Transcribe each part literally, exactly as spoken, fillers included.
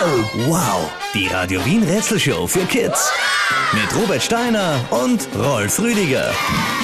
Wow, die Radio Wien Rätselshow für Kids. Mit Robert Steiner und Rolf Rüdiger.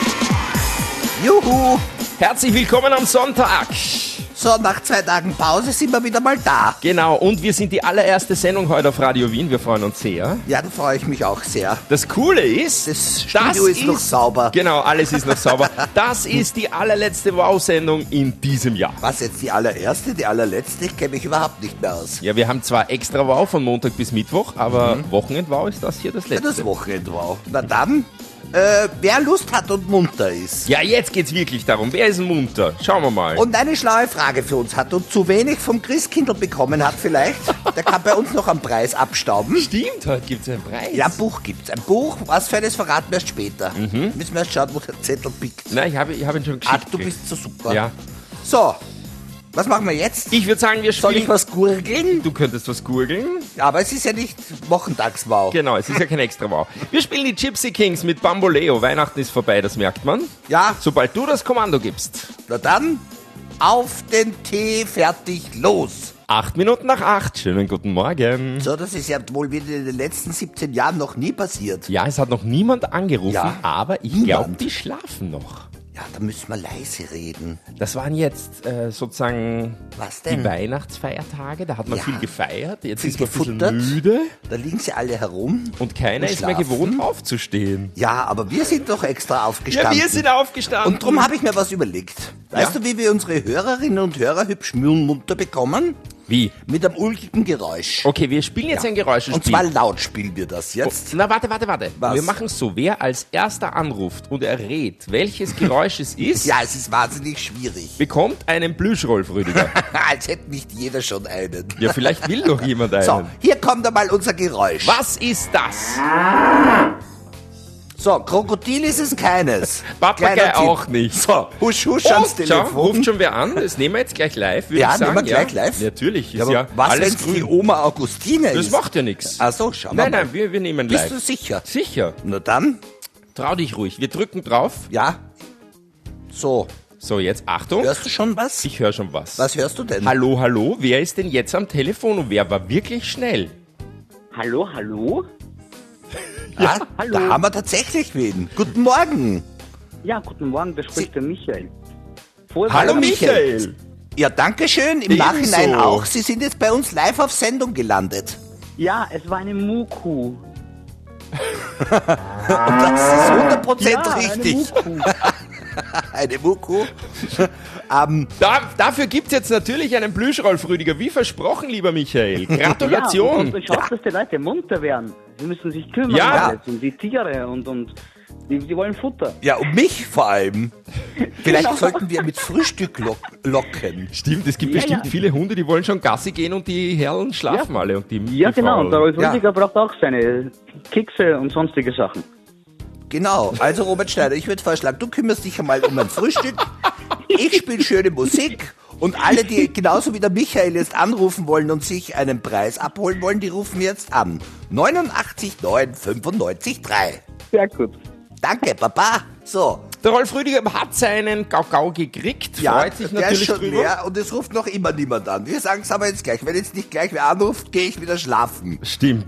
Juhu! Herzlich willkommen am Sonntag. So, nach zwei Tagen Pause sind wir wieder mal da. Genau, und wir sind die allererste Sendung heute auf Radio Wien. Wir freuen uns sehr. Ja, da freue ich mich auch sehr. Das Coole ist, das Studio ist, ist noch sauber. Genau, alles ist noch sauber. Das ist die allerletzte Wow-Sendung in diesem Jahr. Was jetzt die allererste, die allerletzte? Ich kenne mich überhaupt nicht mehr aus. Ja, wir haben zwar extra Wow von Montag bis Mittwoch, aber mhm. Wochenend-Wow ist das hier das letzte. Ja, das Wochenend-Wow. Na dann, äh, wer Lust hat und munter ist. Ja, jetzt geht's wirklich darum. Wer ist munter? Schauen wir mal. Und eine schlaue Frage für uns hat und zu wenig vom Christkindl bekommen hat vielleicht, der kann bei uns noch einen Preis abstauben. Stimmt, heute gibt's einen Preis. Ja, ein Buch gibt's. Ein Buch, was für das verraten wir erst später. Mhm. Müssen wir erst schauen, wo der Zettel pickt. Nein, ich habe ich hab ihn schon geschickt. Ah, du bist so super. Ja. So, was machen wir jetzt? Ich würde sagen, wir spielen... Soll ich was gurgeln? Du könntest was gurgeln. Aber es ist ja nicht Wochentags-Wow. Genau, es ist ja kein extra Wow. Wir spielen die Gypsy Kings mit Bamboleo. Weihnachten ist vorbei, das merkt man. Ja. Sobald du das Kommando gibst. Na dann, auf den Tee, fertig, los. Acht Minuten nach acht. Schönen guten Morgen. So, das ist ja wohl wieder in den letzten siebzehn Jahren noch nie passiert. Ja, es hat noch niemand angerufen, ja, aber ich glaube, die schlafen noch. Ja, da müssen wir leise reden. Das waren jetzt äh, sozusagen Was denn? die Weihnachtsfeiertage. Da hat man ja, viel gefeiert. Jetzt viel ist man gefuttert. ein bisschen müde. Da liegen sie alle herum. Und keiner und ist mehr gewohnt aufzustehen. Ja, aber wir sind doch extra aufgestanden. Ja, wir sind aufgestanden. Und darum habe ich mir was überlegt. Weißt ja? du, wie wir unsere Hörerinnen und Hörer hübsch munter bekommen? Wie? Mit einem ulkigen Geräusch. Okay, wir spielen jetzt ja. ein Geräuschspiel. Und zwar laut spielen wir das jetzt. Oh, na, warte, warte, warte. Was? Wir machen es so, wer als erster anruft und errät, welches Geräusch es ist, ja, es ist wahnsinnig schwierig. bekommt einen Plüschrolf, Rüdiger. Als hätte nicht jeder schon einen. Ja, vielleicht will doch jemand einen. So, hier kommt einmal unser Geräusch. Was ist das? So, Krokodil ist es keines. Papagei auch nicht. So, husch, husch oh, ans Telefon. Schau, ruft schon wer an. Das nehmen wir jetzt gleich live, würde ja, ich sagen. Nehmen wir gleich ja, live? Natürlich. Ist ja, ja was, wenn alles es grün. die Oma Augustine Das ist? macht ja nichts. Ach so, schau mal. Nein, nein, wir, wir nehmen Bist live. du sicher? Sicher. Na dann. Trau dich ruhig. Wir drücken drauf. Ja. So. So, jetzt Achtung. Hörst du schon was? Ich höre schon was. Was hörst du denn? Hallo, hallo. Wer ist denn jetzt am Telefon und wer war wirklich schnell? Hallo, hallo? Ja, ja, hallo. Da haben wir tatsächlich wen. Guten Morgen. Ja, guten Morgen, da spricht der Michael. Voll Hallo Michael. Ja, danke schön. Im Ebenso. Nachhinein auch. Sie sind jetzt bei uns live auf Sendung gelandet. Ja, es war eine Muku. Und das ist hundert Prozent ja, richtig. Eine Muku. Eine Muku. ähm, Da, dafür gibt's jetzt natürlich einen Plüschrolf, Rüdiger. Wie versprochen, lieber Michael. Gratulation. Ja, und, und schaut, Ja. dass die Leute munter werden. Sie müssen sich kümmern Ja. alles um die Tiere und, und die, die wollen Futter. ja, um mich vor allem. Vielleicht Genau. sollten wir mit Frühstück lock locken. Stimmt, es gibt Ja, bestimmt ja. viele Hunde, die wollen schon Gassi gehen und die Herren schlafen Ja. alle. Und die, Ja, die genau. Und der Faulen. Rolf Rüdiger braucht auch seine Kekse und sonstige Sachen. Genau. Also Robert Schneider, ich würde vorschlagen, du kümmerst dich einmal um ein Frühstück. Ich spiele schöne Musik. Und alle, die genauso wie der Michael jetzt anrufen wollen und sich einen Preis abholen wollen, die rufen jetzt an. neunundachtzig neun fünfundneunzig drei. Sehr gut. Danke, Papa. So. Der Rolf Rüdiger hat seinen Gaugau gekriegt, Ja, freut sich der natürlich ist schon drüber. leer und es ruft noch immer niemand an. Wir sagen es aber jetzt gleich. Wenn jetzt nicht gleich wer anruft, gehe ich wieder schlafen. Stimmt.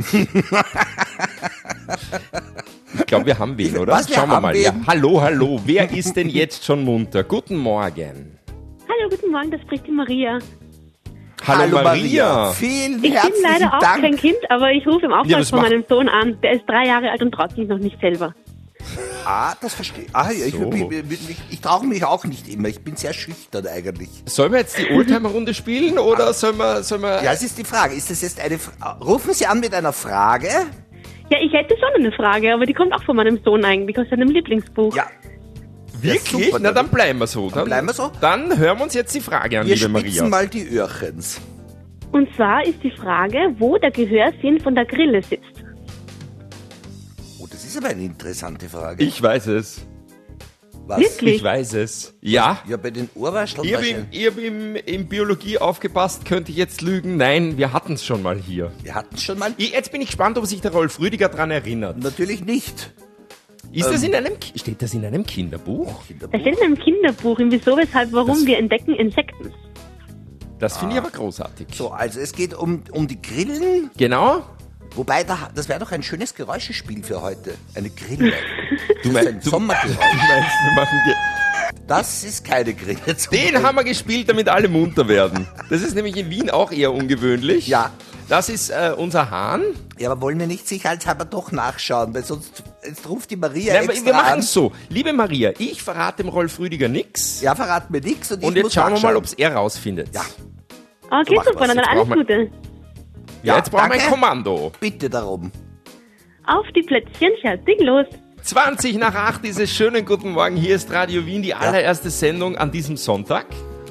Ich glaube, wir haben wen, oder? Was, wir Schauen wir haben mal. wen? Ja. Hallo, hallo. Wer ist denn jetzt schon munter? Guten Morgen. Hallo, guten Morgen, das spricht die Maria. Hallo, Maria. Vielen Ich bin herzlichen leider auch Dank. kein Kind, aber ich rufe im Ja, Auftrag das von macht- meinem Sohn an. Der ist drei Jahre alt und traut sich noch nicht selber. Ah, das verstehe ich. Ah, ja, ich, So. ich, ich, ich, ich traue mich auch nicht immer. Ich bin sehr schüchtern eigentlich. Sollen wir jetzt die Oldtimer-Runde spielen oder sollen wir... Sollen wir Ja, es ist die Frage. Ist das jetzt eine... Fra- Rufen Sie an mit einer Frage? Ja, ich hätte schon eine Frage, aber die kommt auch von meinem Sohn eigentlich, aus seinem Lieblingsbuch. Ja. Wirklich? Ja, super, Na, dann bleiben wir so. Dann, bleiben wir so. Dann hören wir uns jetzt die Frage an, Wir liebe spitzen Maria. mal die Öhrchens. Und zwar ist die Frage, wo der Gehörsinn von der Grille sitzt. Oh, das ist aber eine interessante Frage. Ich weiß es. Was? Wirklich? Ich weiß es. Ja. Ja, bei den Ohrwascheln Ich habe im, wahrscheinlich. ich hab im, im Biologie aufgepasst, könnte ich jetzt lügen? Nein, wir hatten es schon mal hier. Wir hatten es schon mal. Ich, jetzt bin ich gespannt, ob sich der Rolf Rüdiger daran erinnert. Natürlich nicht. Ist das in einem, Ki- steht das in einem Kinderbuch? Das steht in einem Kinderbuch, in Wieso, Weshalb, Warum Das- wir entdecken Insekten. Das finde ich aber großartig. So, also es geht um, um die Grillen. Genau. Wobei, da, das wäre doch ein schönes Geräuschespiel für heute. Eine Grille. Du Das ist ein meinst, du, Sommergeräusch. du meinst, wir machen Ge Das ist keine Grille. zum Den Grillen. haben wir gespielt, damit alle munter werden. Das ist nämlich in Wien auch eher ungewöhnlich. Ja. Das ist äh, unser Hahn. Ja, aber wollen wir nicht sicherheitshalber doch nachschauen, weil sonst jetzt ruft die Maria Nein, extra wir machen an. es so. Liebe Maria, ich verrate dem Rolf Rüdiger nix. Ja, verrat mir nichts und, Und ich jetzt muss schauen wir nachschauen. mal, ob es er rausfindet. Ja. Okay, mach super, was. dann Jetzt alles brauchen wir- Gute. Ja, jetzt brauchen wir ein danke. Kommando. Bitte darum. Auf die Plätzchen, fertig, los. zwanzig nach acht, dieses schönen guten Morgen. Hier ist Radio Wien, die allererste Sendung an diesem Sonntag.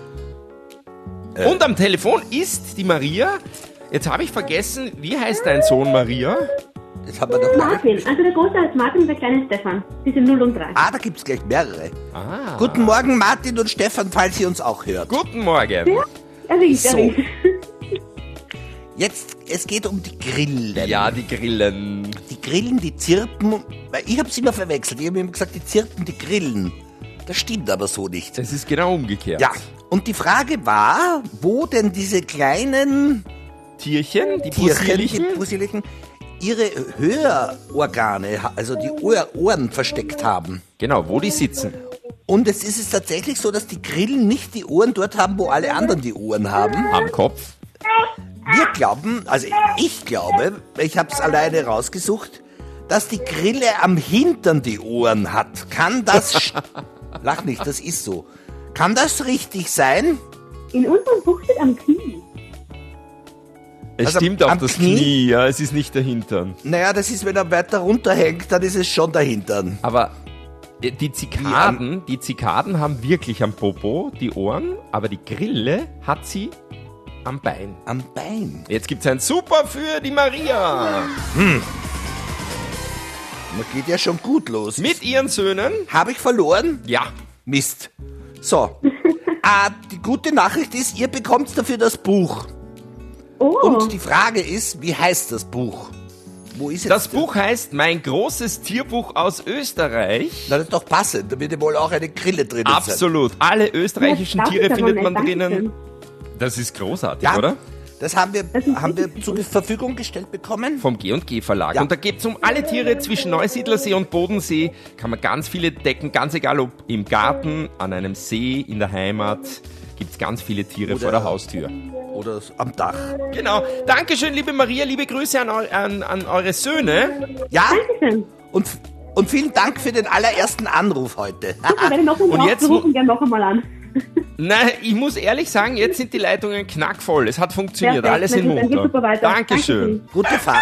Äh. Und am Telefon ist die Maria. Jetzt habe ich vergessen, wie heißt dein Sohn Maria? Das haben wir doch mal. Martin, also der große heißt Martin und der kleine Stefan. Die sind null und drei. Ah, da gibt's gleich mehrere. Ah. Guten Morgen, Martin und Stefan, falls ihr uns auch hört. Guten Morgen. Ja, er riecht, er So. riecht. Jetzt, es geht um die Grillen. Ja, die Grillen. Die Grillen, die zirpen, weil ich hab's immer verwechselt. Ich habe immer gesagt, die zirpen, die Grillen. Das stimmt aber so nicht. Das ist genau umgekehrt. Ja, und die Frage war, wo denn diese kleinen Tierchen, die Tierchen, die possierlichen. Pusseligen, ihre Hörorgane, also die Ohr Ohren versteckt haben. Genau, wo die sitzen. Und es ist es tatsächlich so, dass die Grillen nicht die Ohren dort haben, wo alle anderen die Ohren haben. Am Kopf. Wir glauben, also ich glaube, ich habe es alleine rausgesucht, dass die Grille am Hintern die Ohren hat. Kann das... st- Lach nicht, das ist so. Kann das richtig sein? In unserem Buch steht am Knie. Es Also stimmt auch am das Knie? Knie. Ja, es ist nicht der Hintern. Naja, das ist, wenn er weiter runterhängt, dann ist es schon der Hintern. Aber äh, die Zikaden, die Zikaden haben wirklich am Popo die Ohren, aber die Grille hat sie am Bein. Am Bein. Jetzt gibt's ein Super für die Maria. Man geht ja schon gut los. Mit ihren Söhnen. Habe ich verloren? Ja. Mist. So. ah, die gute Nachricht ist, ihr bekommt dafür das Buch. Oh, Und die Frage ist, wie heißt das Buch? Wo ist jetzt Das Buch heißt Mein großes Tierbuch aus Österreich. Na, das ist doch passend. Da wird ja wohl auch eine Grille drin sein. Absolut. Alle österreichischen das Tiere ist aber findet nett, man Dankeschön. drinnen. Das ist großartig, Ja, oder? das haben wir, Das ist haben wir richtig zur gut. Verfügung gestellt bekommen. Vom G und G Verlag. Ja. Und da geht es um alle Tiere zwischen Neusiedlersee und Bodensee. Kann man ganz viele decken, ganz egal ob im Garten, an einem See, in der Heimat. Gibt es ganz viele Tiere Oder- vor der Haustür. Oder am Dach. Genau. Dankeschön, liebe Maria. Liebe Grüße an, eu an, an eure Söhne. Ja, Dankeschön. und, und vielen Dank für den allerersten Anruf heute. Super, wenn ihr noch Und einen jetzt braucht, mu- rufen gerne noch einmal an. Nein, ich muss ehrlich sagen, jetzt sind die Leitungen knackvoll. Es hat funktioniert. Perfekt, Alle sind Mensch, dann geht's munter. super weiter. Dankeschön. Dankeschön. Gute Fahrt.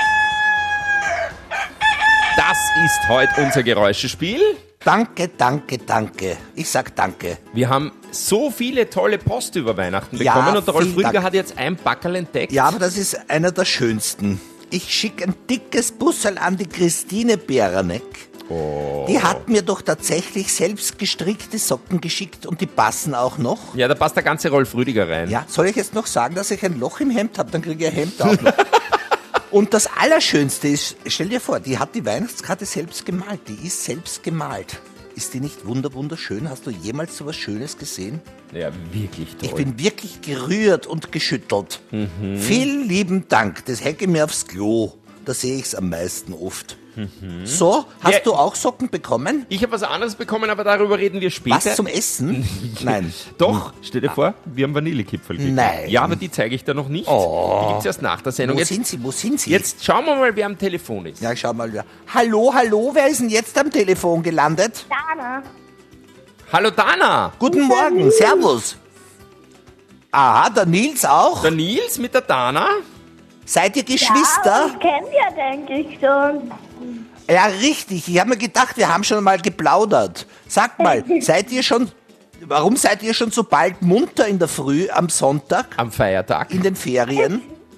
Das ist heute unser Geräuschespiel. Danke, danke, danke. Ich sag danke. Wir haben so viele tolle Post über Weihnachten Ja, bekommen und der Rolf vielen Rüdiger Dank. hat jetzt ein Backerl entdeckt. Ja, aber das ist einer der schönsten. Ich schicke ein dickes Bussel an die Christine Beranek. Oh. Die hat mir doch tatsächlich selbst gestrickte Socken geschickt und die passen auch noch. Ja, da passt der ganze Rolf Rüdiger rein. Ja, soll ich jetzt noch sagen, dass ich ein Loch im Hemd habe? Dann kriege ich ein Hemd auch noch. Und das Allerschönste ist, stell dir vor, die hat die Weihnachtskarte selbst gemalt. Die ist selbst gemalt. Ist die nicht wunder wunderschön? Hast du jemals so was Schönes gesehen? Ja, wirklich toll. Ich bin wirklich gerührt und geschüttelt. Vielen lieben Dank. Das hänge ich mir aufs Klo. Da sehe ich es am meisten oft. So, hast Ja. du auch Socken bekommen? Ich habe was anderes bekommen, aber darüber reden wir später. Was zum Essen? Nein. Doch, stell dir vor, wir haben Vanillekipferl gekriegt. Nein. Ja, aber die zeige ich dir noch nicht. Oh. Die gibt's erst nach der Sendung. Wo Jetzt, sind sie? Wo sind sie? jetzt schauen wir mal, wer am Telefon ist. Ja, ich schau mal. Ja. Hallo, hallo, wer ist denn jetzt am Telefon gelandet? Hallo Dana, Guten Morgen, Servus. Aha, der Nils auch? der Nils mit der Dana. Seid ihr Geschwister? Ich kenne ja, denke ich schon. Ja, richtig. Ich habe mir gedacht, wir haben schon mal geplaudert. Sagt mal, seid ihr schon, warum seid ihr schon so bald munter in der Früh am Sonntag Am Feiertag. in den Ferien?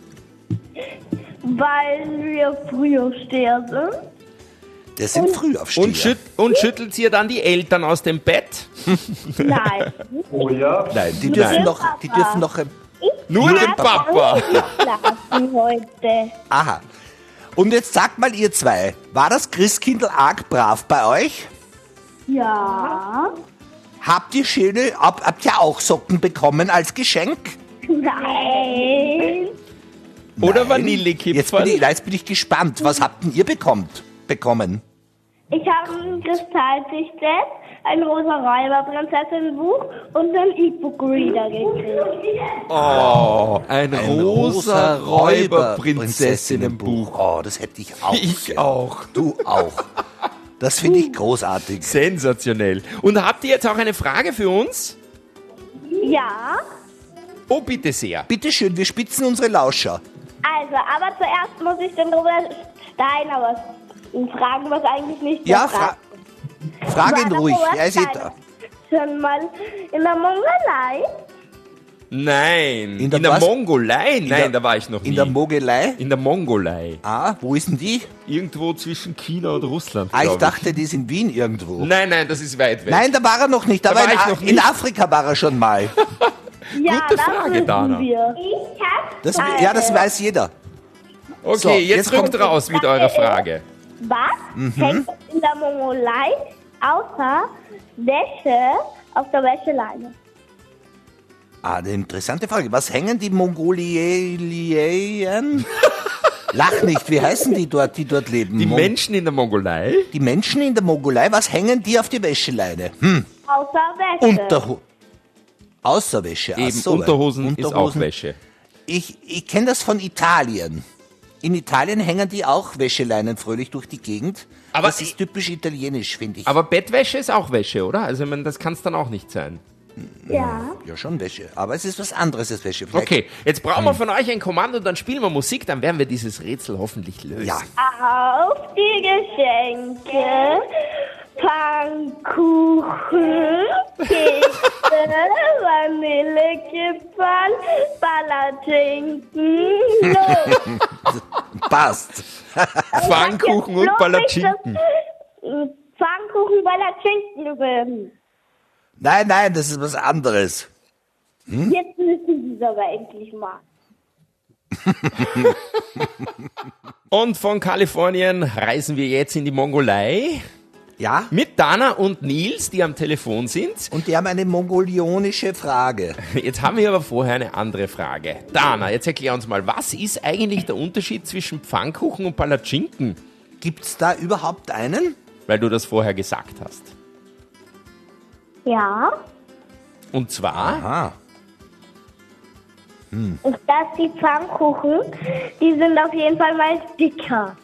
Weil wir früher stehen sind. Das sind Frühaufsteher. Und, schütt, und schüttelt ihr dann die Eltern aus dem Bett? Nein. Nein, die dürfen Nein. noch, die dürfen noch, ähm, nur nur den den Papa. Schlafen heute. aha. Und jetzt sagt mal ihr zwei, war das Christkindl arg brav bei euch? Ja. Habt ihr schöne, hab, habt ihr auch Socken bekommen als Geschenk? Nein. Oder Nein. Jetzt bin, ich, Vanillekipferl? jetzt bin ich gespannt. Was habt denn ihr bekommt, bekommen? Ich habe ein Kristalltischset, ein rosa Räuberprinzessin-Buch und einen E-Book-Reader gekriegt. Oh, ein, Ein rosa Räuberprinzessinnenbuch. Oh, das hätte ich auch. Ich gern. auch. Du auch. Das finde ich großartig. Sensationell. Und habt ihr jetzt auch eine Frage für uns? Ja, Oh, bitte sehr. Bitte schön, wir spitzen unsere Lauscher. also, aber zuerst muss ich den Robert Steiner was fragen, was eigentlich nicht Ja, der fra Frage frag ihn War der ruhig. Robert Er ist eh Steiner da. schon mal in der Mongolei? Nein. In der der was? Mongolei? Nein, der- da war ich noch nie. In der Mogelei? In der Mongolei. Ah, wo ist denn die? Irgendwo zwischen China und Russland. Ah, ich glaub dachte, die ist in Wien irgendwo. Nein, nein, das ist weit weg. Nein, da war er noch nicht. Da, Da war war in, ich A- noch in nicht. Afrika war er schon mal. Ja, Gute das Frage, wissen Dana. wir. Ich hab Das, ja, das weiß jeder. Okay, So, jetzt, jetzt kommt kommt- raus mit eurer Frage. Was hängt in der Mongolei außer Wäsche auf der Wäscheleine? Ah, eine interessante Frage. Was hängen die Mongolien? Lach nicht, wie heißen die dort, die dort leben? Die Mon- Menschen in der Mongolei? die Menschen in der Mongolei, was hängen die auf die Wäscheleine? Hm, Außer Wäsche. Unterho Außerwäsche. Ach Eben, so, Unterhosen, ist auch Unterhosen. Wäsche. Ich, ich kenne das von Italien. In Italien hängen die auch Wäscheleinen fröhlich durch die Gegend. Aber das ich- ist typisch italienisch, finde ich. Aber Bettwäsche ist auch Wäsche, oder? Also ich meine, das kann es dann auch nicht sein. Ja. ja, schon Wäsche. Aber es ist was anderes als Wäsche. Vielleicht- Okay, jetzt brauchen wir von euch ein Kommando, dann spielen wir Musik, dann werden wir dieses Rätsel hoffentlich lösen. Ja. Auf die Geschenke, Pfannkuchen, Kekse, Vanillekipferl, Palatschinken, los. Passt. Pfannkuchen und Palatschinken. Pfannkuchen, Palatschinken werden. Nein, nein, das ist was anderes. Jetzt müssen Sie es aber endlich mal. Und von Kalifornien reisen wir jetzt in die Mongolei Ja? mit Dana und Nils, die am Telefon sind. Und die haben eine mongolionische Frage. Jetzt haben wir aber vorher eine andere Frage. Dana, jetzt erklär uns mal, was ist eigentlich der Unterschied zwischen Pfannkuchen und Palatschinken? Gibt's da überhaupt einen? Weil du das vorher gesagt hast. Ja. Und zwar, Ah, Und das die Pfannkuchen, die sind auf jeden Fall mal dicker.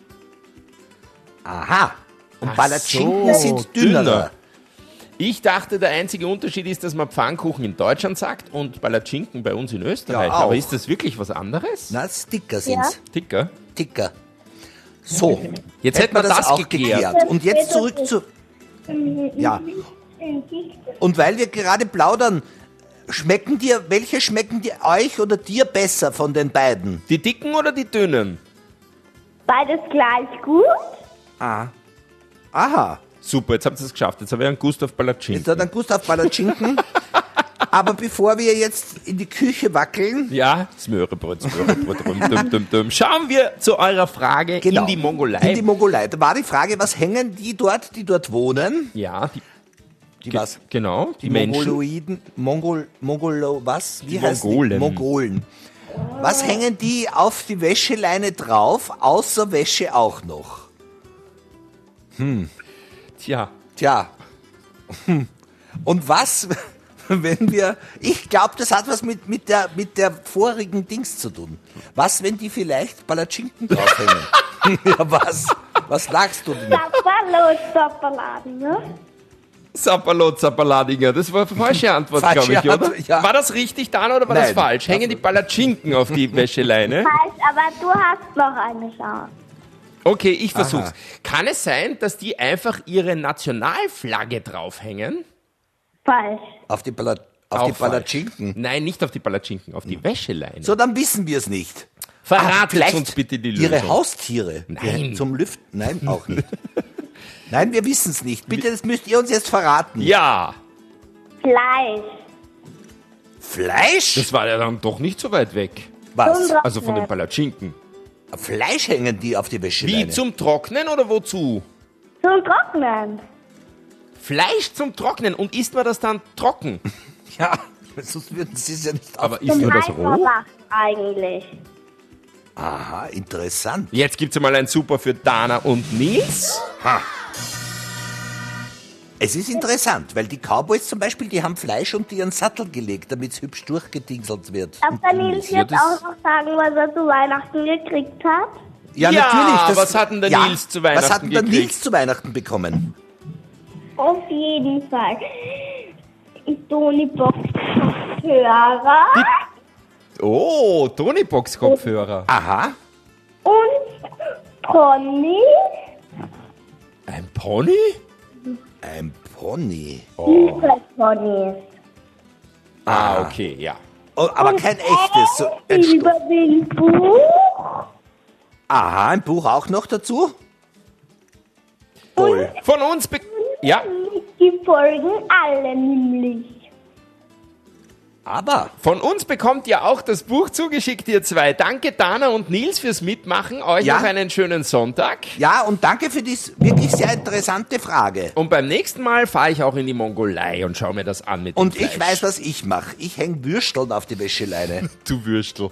aha. Und Ach Palatschinken so, sind dünner. dünner. Ich dachte, der einzige Unterschied ist, dass man Pfannkuchen in Deutschland sagt und Palatschinken bei uns in Österreich. Ja, auch. Aber ist das wirklich was anderes? Na, dicker sind's. Dicker. Dicker. So. Jetzt hätten wir das auch geklärt. geklärt. Und jetzt zurück zu... Ja. Und weil wir gerade plaudern, schmecken dir, welche schmecken dir euch oder dir besser von den beiden? Die dicken oder die dünnen? Beides gleich gut. Ah. Aha. Super, jetzt habt ihr es geschafft. Jetzt habe ich einen Gustav Palatschinken. Jetzt hat ein Gustav Palatschinken. Aber bevor wir jetzt in die Küche wackeln, Ja, Smörebrot, Smörebrot, dum, dum, dum, dum. Schauen wir zu eurer Frage genau, in die Mongolei. In die Mongolei. Da war die Frage, was hängen die dort, die dort wohnen? ja, die, Die was? genau, die, Die Menschen. Mongoloiden, Mongol, Mongolo, was? Wie Die heißt Mongolen. Die? Mongolen. Was hängen die auf die Wäscheleine drauf, außer Wäsche auch noch? Tja, Tja. Hm. Und was, wenn wir, ich glaube, das hat was mit, mit, der, mit der vorigen Dings zu tun. Was, wenn die vielleicht Palatschinken draufhängen? Ja, was? Was lagst du denn? Sapperlot, Sappaladen, ne? Zappalot, Zappaladinger, das war eine falsche Antwort, Falsche glaube ich, oder? Antwort, ja. War das richtig, Dan, oder war das Nein. falsch? Hängen die Palatschinken auf die Wäscheleine? Falsch, aber du hast noch eine Chance. Okay, ich versuch's. Aha. Kann es sein, dass die einfach ihre Nationalflagge draufhängen? Falsch. Auf die, Pala auf Auch die falsch. Palatschinken. Nein, nicht auf die Palatschinken, auf die Wäscheleine. So, dann wissen wir es nicht. Verratet vielleicht uns bitte die Lösung. Ihre Haustiere. Nein. Die zum Lüften? Nein, auch nicht. Nein, wir wissen es nicht. Bitte, das müsst ihr uns jetzt verraten. Ja, Fleisch. Fleisch? das war ja dann doch nicht so weit weg. Was? Also von den Palatschinken. Fleisch hängen die auf die Wäscheleine. Wie, zum Trocknen oder wozu? Zum Trocknen. Fleisch zum Trocknen. Und isst man das dann trocken? Ja, Sonst würden sie es ja nicht Aber auf. ist nur das roh? Eiferwacht eigentlich. Aha, interessant. Jetzt gibt's mal ein Super für Dana und Nils. Ha. Es ist interessant, weil die Cowboys zum Beispiel, die haben Fleisch unter ihren Sattel gelegt, damit es hübsch durchgedingselt wird. Ob der Nils Ja, jetzt das- auch noch sagen, was er zu Weihnachten gekriegt hat? Ja, Ja, natürlich. Das, was hat denn der Nils zu Was Weihnachten hat denn der gekriegt? Nils zu Weihnachten bekommen? Auf jeden Fall. Tony Box Hörer Oh, Tonybox-Kopfhörer. Aha. und Pony. Ein Pony? Ein Pony. Lieblingsponys. Ah, okay, ja. Oh, aber kein echtes. So ein Über Sto- den Buch. Aha, ein Buch auch noch dazu? Toll. Von uns be... Ja, Die folgen alle nämlich. Aber von uns bekommt ihr auch das Buch zugeschickt, ihr zwei. Danke Dana und Nils fürs Mitmachen. Euch Ja. noch einen schönen Sonntag. ja, und danke für die wirklich sehr interessante Frage. Und beim nächsten Mal fahre ich auch in die Mongolei und schaue mir das an mit Und dem ich Fleisch. weiß, was ich mache. Ich hänge Würsteln auf die Wäscheleine. Du Würstel.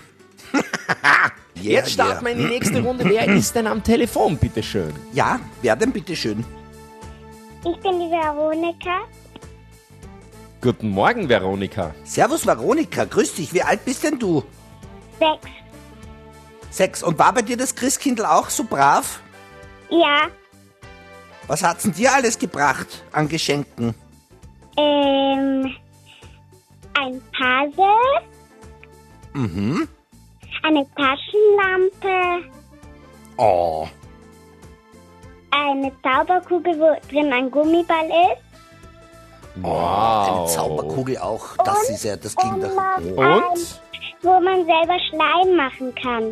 Yeah, Jetzt starten wir in die nächste Runde. Wer ist denn am Telefon, bitteschön? Ja, wer denn bitteschön? Ich bin die Veronika. Guten Morgen, Veronika. Servus Veronika, grüß dich. Wie alt bist denn du? Sechs. Sechs. Und war bei dir das Christkindl auch so brav? Ja. Was hat's denn dir alles gebracht an Geschenken? Ähm. Ein Puzzle. Mhm. Eine Taschenlampe. Oh. Eine Zauberkugel, wo drin ein Gummiball ist. Wow. Eine Zauberkugel auch. Das ist ja, das ging doch. noch Oh. ein, Und? wo man selber Schleim machen kann.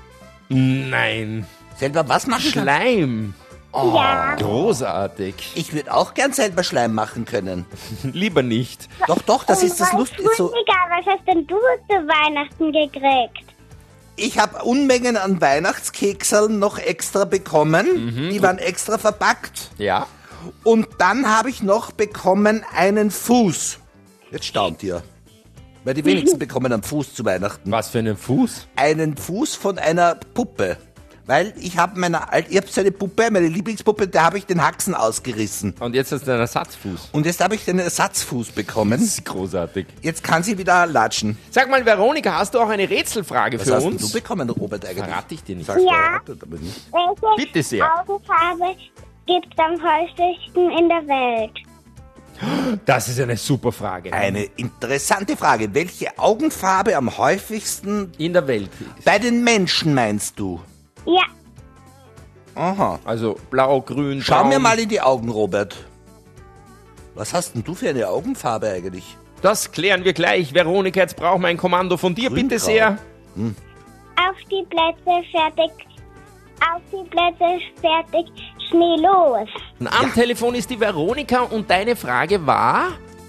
Nein. Selber was machen kann? Schleim. Ja. Großartig. Ich würde auch gern selber Schleim machen können. Lieber nicht. Doch, doch, das ist das Und Lustige. So, Egal, was hast denn du zu Weihnachten gekriegt? ich habe Unmengen an Weihnachtskekseln noch extra bekommen. Die waren extra verpackt. Ja. Und dann habe ich noch bekommen einen Fuß. Jetzt staunt ihr. Weil die wenigsten bekommen einen Fuß zu Weihnachten. Was für einen Fuß? Einen Fuß von einer Puppe. Weil ich habe meiner Alt, ich habe so eine Puppe, meine Lieblingspuppe, da habe ich den Haxen ausgerissen. Und jetzt hast du einen Ersatzfuß. Und jetzt habe ich den Ersatzfuß Das bekommen. ist großartig. Jetzt kann sie wieder latschen. Sag mal, Veronika, hast du auch eine Rätselfrage Was für hast denn uns? du bekommen, Robert, eigentlich? Verrate ich dir nicht. Sagst du, Ja. erratet, aber nicht. Welche Bitte sehr. Augenfarbe gibt es am häufigsten in der Welt? Das ist eine super Frage. Eine interessante Frage. Welche Augenfarbe am häufigsten In der Welt. bei den Menschen meinst du? Ja. Aha. Also blau, grün, Schau braun. mir mal in die Augen, Robert. Was hast denn du für eine Augenfarbe eigentlich? Das klären wir gleich. Veronika, jetzt brauchen wir ein Kommando von dir, bitte Grüngrau. sehr. Auf die Plätze, fertig. Auf die Plätze, fertig. Schnee los. Am Telefon ist die Veronika und deine Frage war?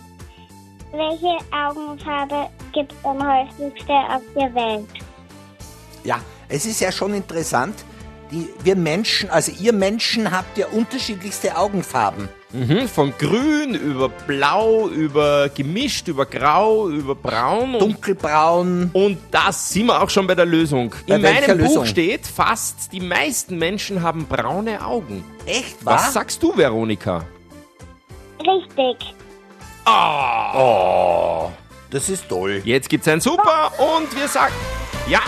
Welche Augenfarbe gibt es am häufigsten auf der Welt? Ja, es ist ja schon interessant. Die, wir Menschen, also ihr Menschen habt ja unterschiedlichste Augenfarben. Mhm, von grün über blau, über gemischt, über grau, über braun. Und, Dunkelbraun. und da sind wir auch schon bei der Lösung. Bei In welcher meinem Buch Lösung? steht, fast die meisten Menschen haben braune Augen. Echt, Was was? sagst du, Veronika? Richtig. Oh, das ist toll. Jetzt gibt's ein Super und wir sagen, ja,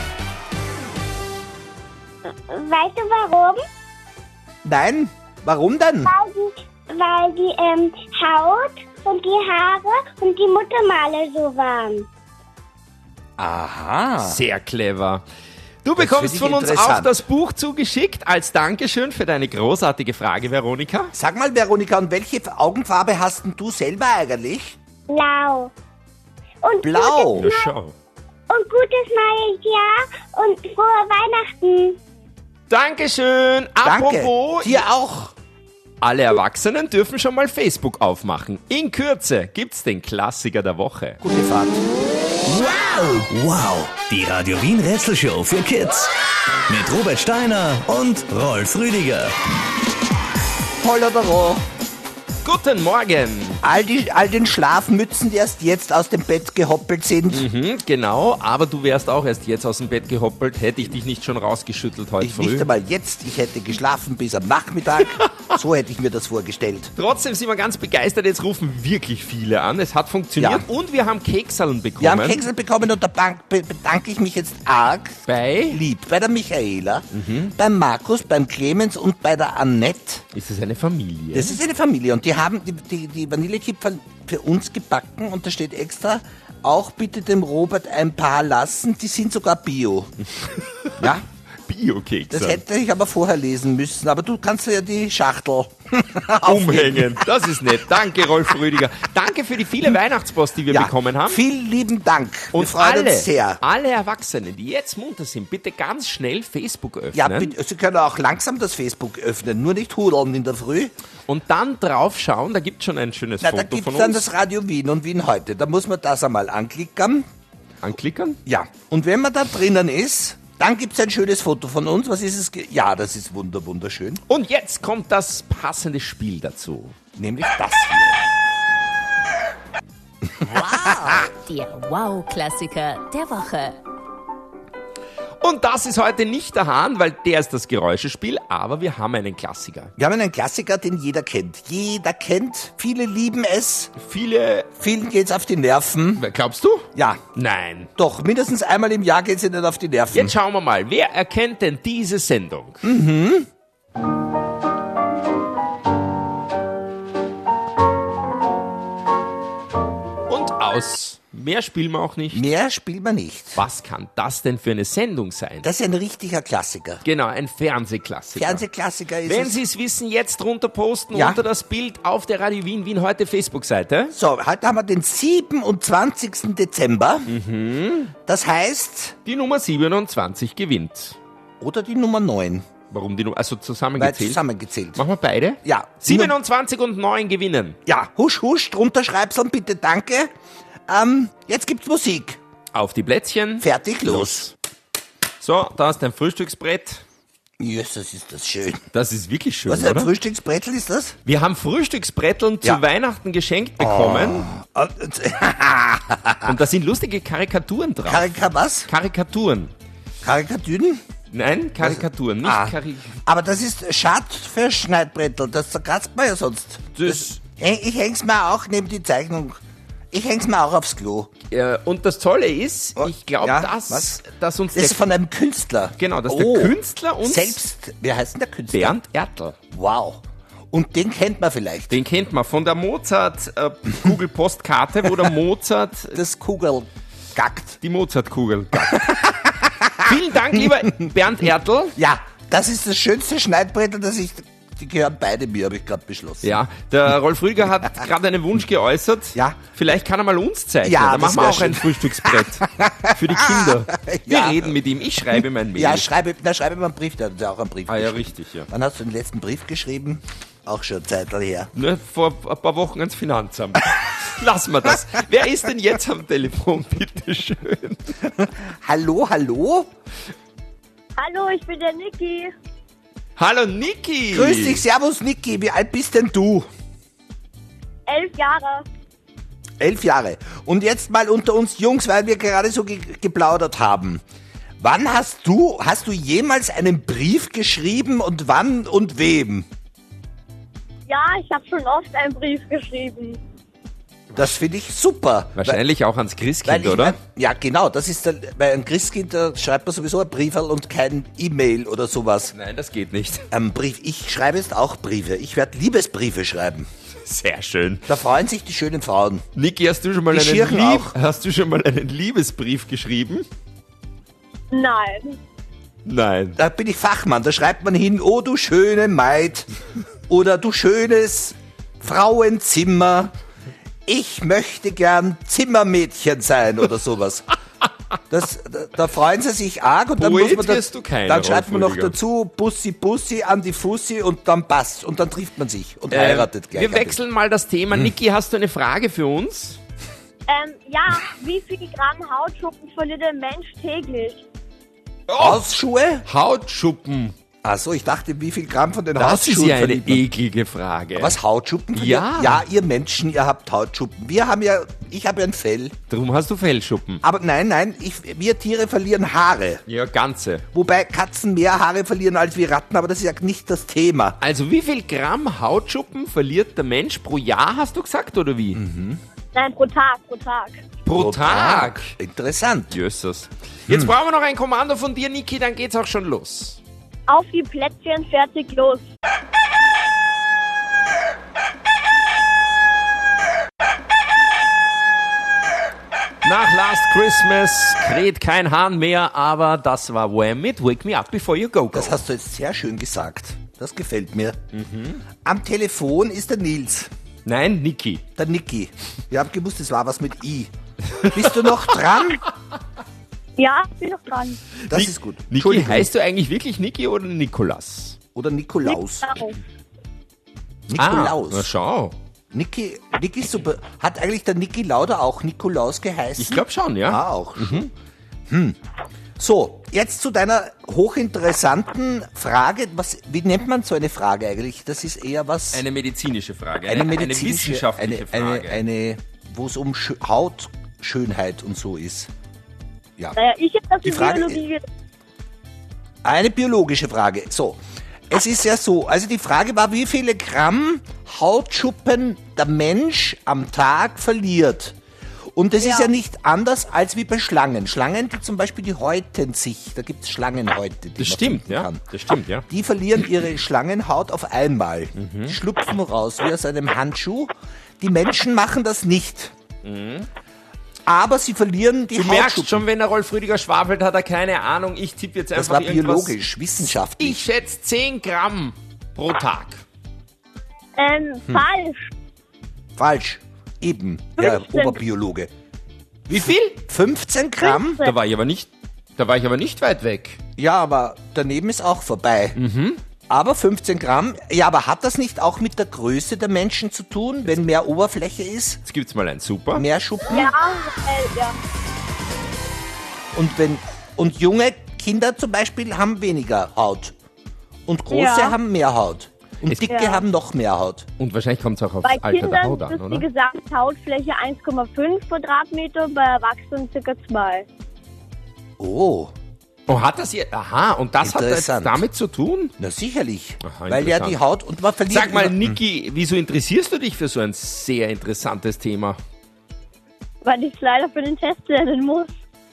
Weißt du warum? Nein, warum denn? Weil die, weil die ähm, Haut und die Haare und die Muttermale so waren. Aha. sehr clever. Du Das bekommst finde ich von uns auch interessant. das Buch zugeschickt als Dankeschön für deine großartige Frage, Veronika. Sag mal, Veronika, und welche Augenfarbe hast denn du selber eigentlich? Blau. Und Blau. Ja, schau. Und gutes neues Jahr und frohe Weihnachten. Dankeschön. Danke. Apropos, Dir auch. alle Erwachsenen dürfen schon mal Facebook aufmachen. In Kürze gibt's den Klassiker der Woche. Gute Fahrt. Wow, die Radio Wien Rätselshow für Kids. Mit Robert Steiner und Rolf Rüdiger. Holla da. Guten Morgen. all, die, all den Schlafmützen, die erst jetzt aus dem Bett gehoppelt sind. Mhm, genau, aber du wärst auch erst jetzt aus dem Bett gehoppelt, hätte ich dich nicht schon rausgeschüttelt heute Ich früh. nicht einmal jetzt, ich hätte geschlafen bis am Nachmittag. So hätte ich mir das vorgestellt. Trotzdem sind wir ganz begeistert, jetzt rufen wirklich viele an. Es hat funktioniert Ja. und wir haben Kekseln bekommen. Wir haben Keksel bekommen und da bank- be- bedanke ich mich jetzt arg Bei, lieb bei der Michaela, beim Markus, beim Clemens und bei der Annette. ist es eine Familie? Das ist eine Familie und die haben die, die, die Vanillekipferl für uns gebacken und da steht extra, auch bitte dem Robert ein paar lassen, die sind sogar bio. Ja, Bio-Kekse. das hätte ich aber vorher lesen müssen, aber du kannst ja die Schachtel Umhängen. Das ist nett. Danke, Rolf Rüdiger. Danke für die viele Weihnachtspost, die wir Ja, bekommen haben. vielen lieben Dank. Wir Und freuen alle, uns sehr. alle Erwachsenen, die jetzt munter sind, bitte ganz schnell Facebook öffnen Ja, bitte, Sie können auch langsam das Facebook öffnen, nur nicht hudeln in der Früh. und dann draufschauen. Da gibt es schon ein schönes Na, da Foto gibt von es dann uns. das Radio Wien und Wien heute. Da muss man das einmal anklicken. Anklickern. Ja, und wenn man da drinnen ist, dann gibt es ein schönes Foto von uns. Was ist es? ge- Ja, das ist wunder wunderschön. Und jetzt kommt das passende Spiel dazu. Nämlich das hier. Der Wow-Klassiker der Woche. Und das ist heute nicht der Hahn, weil der ist das Geräuschespiel, aber wir haben einen Klassiker. Wir haben einen Klassiker, den jeder kennt. Jeder kennt, viele lieben es, Viele... vielen geht's auf die Nerven. Glaubst du? Ja, Nein. doch, mindestens einmal im Jahr geht's ihnen auf die Nerven. Jetzt schauen wir mal, wer erkennt denn diese Sendung? Und aus. Mehr spielen wir auch nicht. Mehr spielt man nicht. Was kann das denn für eine Sendung sein? Das ist ein richtiger Klassiker. Genau, ein Fernsehklassiker. Fernsehklassiker ist Wenn es. Sie es wissen, jetzt drunter posten Ja. unter das Bild auf der Radio Wien Wien heute Facebook-Seite. So, heute haben wir den siebenundzwanzigsten Dezember. Mhm. Das heißt, Die Nummer siebenundzwanzig gewinnt. oder die Nummer neun, Warum die Nummer? Also weil zusammengezählt. zusammengezählt. Machen wir beide? Ja. siebenundzwanzig und neun gewinnen. Ja, husch, husch, drunter schreib's bitte, danke. Ähm, jetzt gibt's Musik. Auf die Plätzchen. Fertig, los. So, da ist dein Frühstücksbrett. Jesus, ist das schön. Das ist wirklich schön, Was ist ein oder? Frühstücksbrettel, ist das? Wir haben Frühstücksbretteln Ja. zu Weihnachten geschenkt bekommen. Äh, Und da sind lustige Karikaturen drauf. Karika was? Karikaturen. Karikatüren? Nein, Karikaturen, nicht Ah. Kari... Aber das ist Schad für Schneidbrettel, das zerkratzt man ja sonst. Das- Häng- ich häng's mir auch neben die Zeichnung. Ich häng's mir auch aufs Klo. Äh, und das Tolle ist, Oh, ich glaube, ja, dass, was? dass uns Das der... ist von einem Künstler. Genau, dass Oh, der Künstler uns... Selbst, wie heißt denn der Künstler? Bernd Ertl. Wow. Und den kennt man vielleicht. Den kennt man von der Mozart-Kugel-Postkarte, wo der Mozart Das Kugel gackt. die Mozart-Kugel gab. Vielen Dank, lieber Bernd Ertl. Ja, das ist das schönste Schneidbrettel, das ich... Die gehören beide mir, habe ich gerade beschlossen. Ja, der Rolf Rüdiger hat gerade einen Wunsch geäußert. Ja. Vielleicht kann er mal uns zeichnen. Ja, Dann das machen wir wär auch ein schön. Frühstücksbrett für die Kinder. Wir Ja. reden mit ihm. Ich schreibe mein Mail. Ja, schreibe, na, schreibe mal einen Brief, der hat ja auch einen Brief ah ja, geschrieben. richtig, ja. Wann hast du den letzten Brief geschrieben? Auch schon eine Zeit her. Ne, vor ein paar Wochen ans Finanzamt. Lassen wir das. Wer ist denn jetzt am Telefon? Bitte schön. Hallo, hallo? Hallo, ich bin der Niki. Hallo Niki. Grüß dich, servus Niki, wie alt bist denn du? Elf Jahre. Elf Jahre. Und jetzt mal unter uns Jungs, weil wir gerade so ge geplaudert haben. Wann hast du, hast du jemals einen Brief geschrieben und wann und wem? Ja, ich habe schon oft einen Brief geschrieben. Das finde ich super. Wahrscheinlich auch ans Weil, Christkind, weil ich oder? mein, ja, genau, das ist der, bei einem Christkind, da schreibt man sowieso ein Brieferl und kein E-Mail oder sowas. Nein, das geht nicht. Ein Brief, ich schreibe jetzt auch Briefe. Ich werde Liebesbriefe schreiben. Sehr schön. Da freuen sich die schönen Frauen. Niki, hast du schon mal Die einen Schirchen Lieb auch. hast du schon mal einen Liebesbrief geschrieben? Nein. Nein. Da bin ich Fachmann, da schreibt man hin, oh du schöne Maid oder du schönes Frauenzimmer, ich möchte gern Zimmermädchen sein oder sowas. Das, da, da freuen sie sich arg und dann Poet muss man da, wirst du keiner, dann schreibt man noch Rolf Rüdiger. dazu Bussi Bussi an die Fussi und dann passt und dann trifft man sich und heiratet Ähm, gleich. wir wechseln mal das Thema. Hm. Niki, hast du eine Frage für uns? Ähm, ja, wie viel Gramm Hautschuppen verliert ein Mensch täglich? Hausschuhe? Hautschuppen. Ach so, ich dachte, wie viel Gramm von den Das Hautschuppen ist ja eine verliert man? eklige Frage. Was, Hautschuppen? Ja. Ja, ihr Menschen, ihr habt Hautschuppen. Wir haben ja, ich habe ja ein Fell. Darum hast du Fellschuppen. Aber nein, nein, ich, wir Tiere verlieren Haare. Ja, ganze. Wobei Katzen mehr Haare verlieren als wir Ratten, aber das ist ja nicht das Thema. Also wie viel Gramm Hautschuppen verliert der Mensch pro Jahr, hast du gesagt, oder wie? Nein, pro Tag, pro Tag. Pro Tag. Interessant. Jösses. Jetzt brauchen wir noch ein Kommando von dir, Niki, dann geht's auch schon los. Auf die Plätzchen, fertig, los. Nach Last Christmas kräht kein Hahn mehr, aber das war Wham mit Wake Me Up Before You Go Go. Das hast du jetzt sehr schön gesagt. Das gefällt mir. Am Telefon ist der Nils, Nein, Niki. der Niki. Ich hab gewusst, es war was mit I. Bist du noch dran? Ja, bin noch dran. Das Ni- ist gut. Niki, Entschuldigung. heißt du eigentlich wirklich Niki oder Nikolas? Oder Nikolaus. Au. Nikolaus. Ah, na schau. Niki, Niki ist super. Hat eigentlich der Niki Lauda auch Nikolaus geheißen? Ich glaube schon, ja. Ah, auch schon. Hm. So, jetzt zu deiner hochinteressanten Frage. Was, wie nennt man so eine Frage eigentlich? Das ist eher was... Eine medizinische Frage, eine, eine, eine medizinische, wissenschaftliche eine, Frage. Eine, eine, wo es um Schö- Hautschönheit und so ist. Ja. Naja, ich habe das Die in Frage- Biologie. Eine biologische Frage. So, es ist ja so, also die Frage war, wie viele Gramm Hautschuppen der Mensch am Tag verliert. Und das ist ja nicht anders als wie bei Schlangen. Schlangen, die zum Beispiel, die häuten sich. Da gibt es Schlangenhäute, die Das man stimmt, finden ja. kann. Das stimmt, ja. Die verlieren ihre Schlangenhaut auf einmal. Mhm. Die schlupfen raus wie aus einem Handschuh. Die Menschen machen das nicht. Aber sie verlieren die Mhm. Du Hautschuppen. merkst schon, wenn der Rolf Rüdiger schwafelt, hat er keine Ahnung. Ich tippe jetzt das einfach war irgendwas. biologisch, wissenschaftlich. Ich schätze zehn Gramm pro Tag. Ähm, falsch. Falsch. Eben, Herr fünfzehn. Oberbiologe. Wie viel? fünfzehn Gramm? Da war ich aber nicht, da war ich aber nicht weit weg. Ja, aber daneben ist auch vorbei. Aber fünfzehn Gramm, ja, aber hat das nicht auch mit der Größe der Menschen zu tun, wenn mehr Oberfläche ist, Jetzt gibt's mal ein Super. mehr Schuppen? Ja, äh, ja. Und wenn und junge Kinder zum Beispiel haben weniger Haut. Und große Ja. haben mehr Haut. Und Es- dicke Ja. haben noch mehr Haut. Und wahrscheinlich kommt's auch aufs Bei Alter der Kindern Haut an, ist die oder? Gesamthautfläche eins Komma fünf Quadratmeter, bei Erwachsenen circa zwei. Oh, Oh, hat das hier, aha, und das hat jetzt Interessant. damit zu tun? na sicherlich. Aha, Weil ja interessant. die Haut und man verliert... Sag mal, immer- Niki, wieso interessierst du dich für so ein sehr interessantes Thema? Weil ich es leider für den Test lernen muss.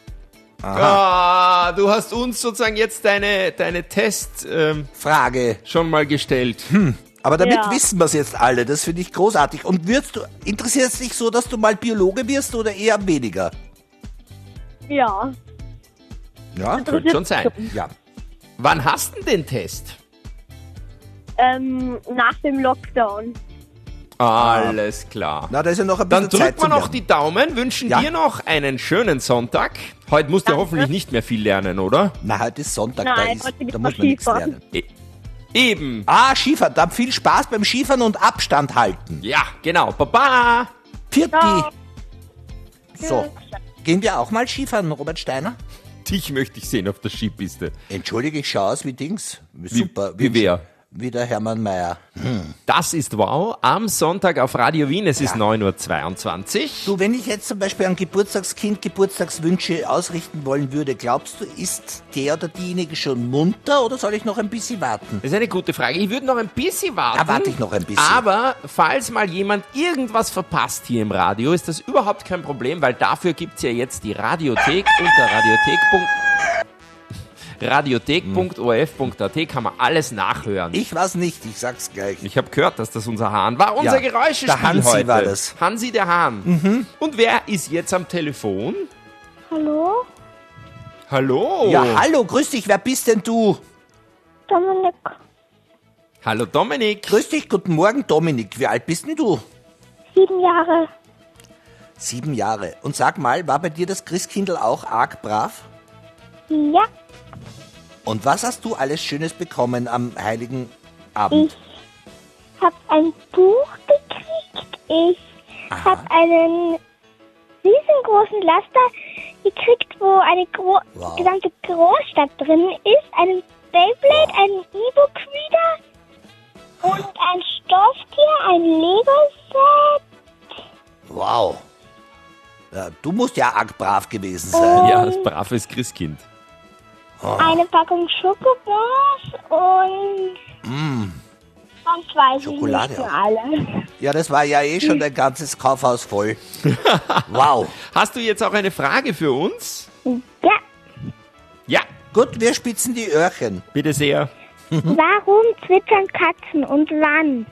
Ah, du hast uns sozusagen jetzt deine, deine Test ähm, Frage. schon mal gestellt. Aber damit Ja. wissen wir es jetzt alle. Das finde ich großartig. Und wirst du, interessiert es dich so, dass du mal Biologe wirst oder eher weniger? Ja. Ja, Könnte schon sein. ja. Wann hast du denn den Test? Ähm, nach dem Lockdown. Alles klar. Na, da ist ja noch ein bisschen Dann Zeit drücken wir zum noch Lernen. die Daumen, wünschen Ja. dir noch einen schönen Sonntag. Heute musst du Danke. hoffentlich nicht mehr viel lernen, oder? Na, heute ist Sonntag, Nein, da, ist, heute geht's da mal muss man nichts Skifahren. lernen. E eben. Ah, Skifahren. Dann viel Spaß beim Skifahren und Abstand halten. Ja, genau. Baba. Pirti. Ciao. So, gehen wir auch mal Skifahren, Robert Steiner? Dich möchte ich sehen auf der Skipiste. Entschuldige, ich schaue aus wie Dings. Super. wie wer? Wie der Hermann Mayer. Das ist Wow am Sonntag auf Radio Wien. Es ist neun Uhr zweiundzwanzig. Du, wenn ich jetzt zum Beispiel ein Geburtstagskind Geburtstagswünsche ausrichten wollen würde, glaubst du, ist der oder diejenige schon munter oder soll ich noch ein bisschen warten? Das ist eine gute Frage. Ich würde noch ein bisschen warten. Da warte ich noch ein bisschen. Aber falls mal jemand irgendwas verpasst hier im Radio, ist das überhaupt kein Problem, weil dafür gibt's ja jetzt die Radiothek unter radiothek. radiothek punkt o r f punkt a t kann man alles nachhören. Ich weiß nicht, ich sag's gleich. Ich habe gehört, dass das unser Hahn war. Unser Ja, Geräuschespiel der Hansi heute. war das. Hansi der Hahn. Und wer ist jetzt am Telefon? Hallo? Hallo. Ja, hallo, grüß dich, wer bist denn du? Dominik. Hallo Dominik. Grüß dich, guten Morgen, Dominik. Wie alt bist denn du? Sieben Jahre. Sieben Jahre. Und sag mal, war bei dir das Christkindl auch arg brav? Ja. Und was hast du alles Schönes bekommen am Heiligen Abend? Ich habe ein Buch gekriegt. Ich habe einen riesengroßen Laster gekriegt, wo eine Gro Wow. gesamte Großstadt drin ist. Einen Beyblade, ein E-Book wieder und ein Stofftier, ein Lego-Set. Wow. Ja, du musst ja arg brav gewesen sein. Ja, das braves Christkind. Eine Packung Schokobons und Mm. sonst weiß Schokolade ich nicht auch. für alle. Ja, das war ja eh schon dein ganzes Kaufhaus voll. Wow. Hast du jetzt auch eine Frage für uns? Ja, Ja, Gut, wir spitzen die Öhrchen. bitte sehr. warum zwitschern Katzen und wann?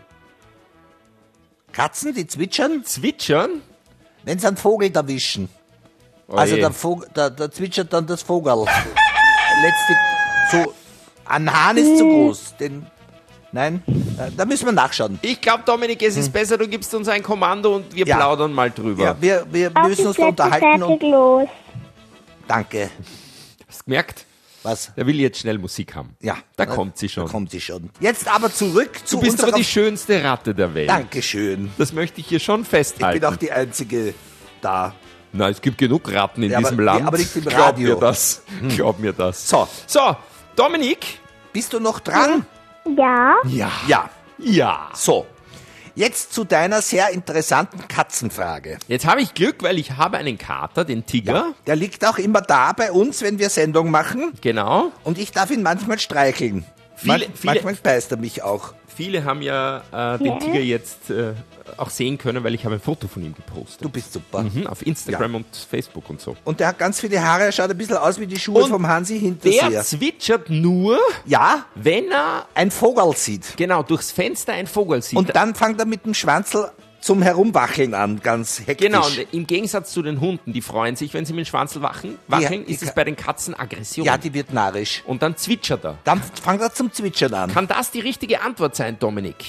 Katzen, die zwitschern, Zwitschern? wenn sie einen Vogel erwischen. Oh Also je. der, Vogel, der, der zwitschert dann das Vogel. Letztlich so, ein Hahn ist zu groß. Den, nein, äh, da müssen wir nachschauen. Ich glaube, Dominik, es ist besser, du gibst uns ein Kommando und wir Hm. Ja. plaudern mal drüber. Ja, wir, wir Auf müssen die uns da Plätze, unterhalten fertig, und los. danke. Hast du gemerkt? Was? Der will jetzt schnell Musik haben. Ja. Da kommt sie schon. Da kommt sie schon. Jetzt aber zurück zu Du bist unserer... aber die schönste Ratte der Welt. Dankeschön. Das möchte ich hier schon Ich festhalten. bin auch die Einzige da. Na, es gibt genug Ratten in Ja, diesem aber- Land. nee, aber nicht im Glaub Radio. mir das. Glaub mir das. So, So, Dominik. bist du noch dran? Ja, Ja. Ja. Ja. So, jetzt zu deiner sehr interessanten Katzenfrage. Jetzt habe ich Glück, weil ich habe einen Kater, den Tiger. Der liegt auch immer da bei uns, wenn wir Sendung machen. Genau. Und ich darf ihn manchmal streicheln. Viele- Man- viele- manchmal beißt er mich auch. Viele haben ja äh, den Ja. Tiger jetzt äh, auch sehen können, weil ich habe ein Foto von ihm gepostet. Du bist super. Mhm, auf Instagram und Facebook und so. Und der hat ganz viele Haare, er schaut ein bisschen aus wie die Schuhe Und vom Hansi Der Hinterseher. zwitschert nur, Ja, wenn er ein Vogel sieht. genau durchs Fenster ein Vogel sieht. Und dann fängt er mit dem Schwanzel zum Herumwacheln an, ganz hektisch. Genau, und im Gegensatz zu den Hunden, die freuen sich, wenn sie mit dem Schwanzel wachen, wackeln, die ist es Ka- bei den Katzen Aggression. Ja, die wird narrisch. Und dann zwitschert er. Dann fängt er zum Zwitschern an. Kann das die richtige Antwort sein, Dominik?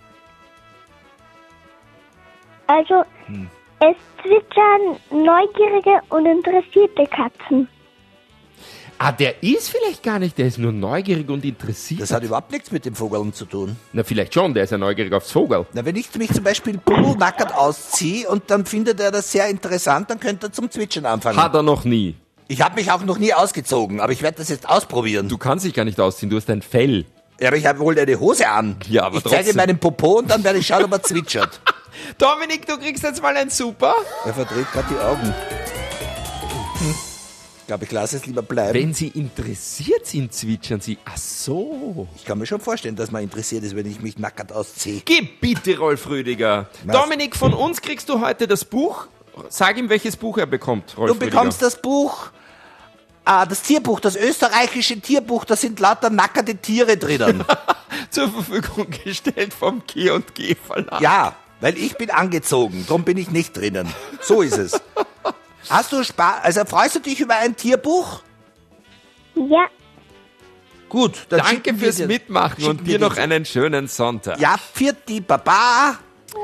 also es zwitschern neugierige und interessierte Katzen. Ah, der ist vielleicht gar nicht, der ist nur neugierig und interessiert. Das hat überhaupt nichts mit dem Vogeln zu tun. Na, vielleicht schon, der ist ja neugierig aufs Vogel. Na, wenn ich mich zum Beispiel pudelnackert ausziehe und dann findet er das sehr interessant, dann könnte er zum Zwitschern anfangen. Hat er noch nie. Ich habe mich auch noch nie ausgezogen, aber ich werde das jetzt ausprobieren. Du kannst dich gar nicht ausziehen, du hast ein Fell. Ja, aber ich habe wohl eine Hose an. Ja, aber ich zeige trotzdem. ihm meinen Popo und dann werde ich schauen, ob er zwitschert. Dominik, du kriegst jetzt mal ein Super. Er verdreht gerade die Augen. Hm. Ich glaube, ich lasse es lieber bleiben. Wenn sie interessiert sind, zwitschern sie. Ach so. Ich kann mir schon vorstellen, dass man interessiert ist, wenn ich mich nackert ausziehe. Gib bitte, Rolf Rüdiger. Was? Dominik, von uns kriegst du heute das Buch. Sag ihm, welches Buch er bekommt, Rolf Du bekommst das Buch, ah, das Tierbuch, das österreichische Tierbuch, da sind lauter nackerte Tiere drinnen. Rüdiger. Zur Verfügung gestellt vom G und G Verlag. Ja, weil ich bin angezogen, darum bin ich nicht drinnen. So ist es. Hast du Spaß, also freust du dich über ein Tierbuch? Ja, Gut, dann Danke schicken wir fürs dir- Mitmachen schicken und wir dir noch dir- einen schönen Sonntag. Ja, viert die Baba.